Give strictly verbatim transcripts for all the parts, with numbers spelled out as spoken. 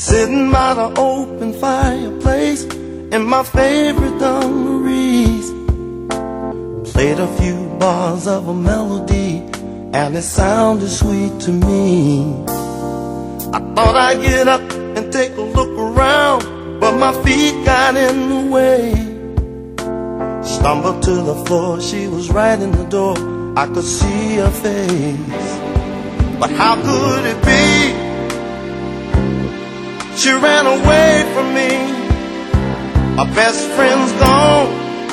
Sitting by the open fireplace in my favorite dungarees, played a few bars of a melody and it sounded sweet to me. I thought I'd get up and take a look around, but my feet got in the way. Stumbled to the floor, she was right in the door, I could see her face. But how could it be? She ran away from me. My best friend's gone.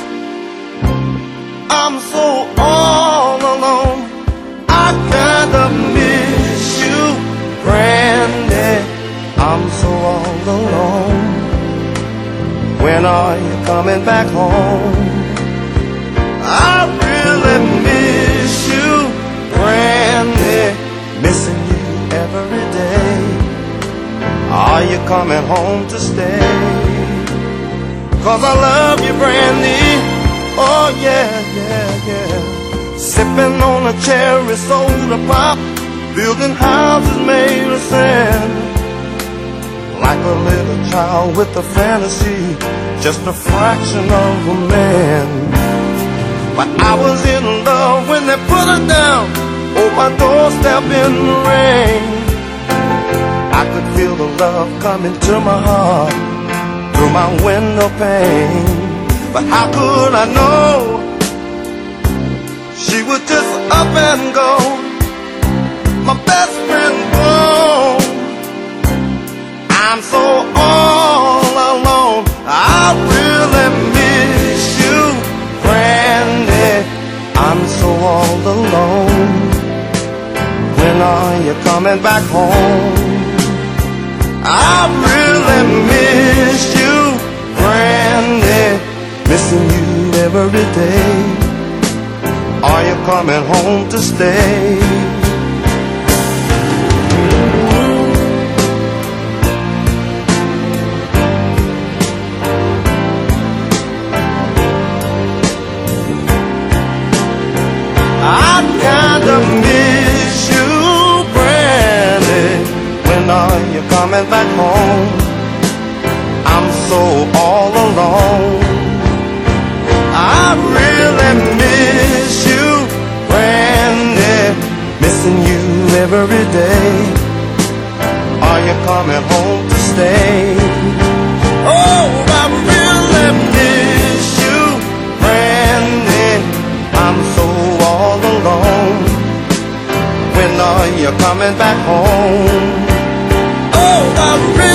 I'm so all alone. I kinda miss you, Brandy. I'm so all alone. When are you coming back home? I really miss you, Brandy. Missing you every day. Are you coming home to stay? 'Cause I love you, Brandy. Oh yeah, yeah, yeah. Sipping on a cherry soda pop, building houses made of sand. Like a little child with a fantasy, just a fraction of a man. But I was in love when they put her down on my doorstep in the rain. I could feel the love coming to my heart through my window pane. But how could I know she would just up and go? My best friend gone. I'm so all alone. I really miss you, Brandy. I'm so all alone. When are you coming back home? I really miss you, Brandy. Missing you every day. Are you coming home to stay? I kinda miss you, Brandy. When are you coming back home? I'm so all alone. I really miss you, Brandy. Missing you every day. Are you coming home to stay? Oh, I really miss you, Brandy. I'm so all alone. When are you coming back home? Oh, I really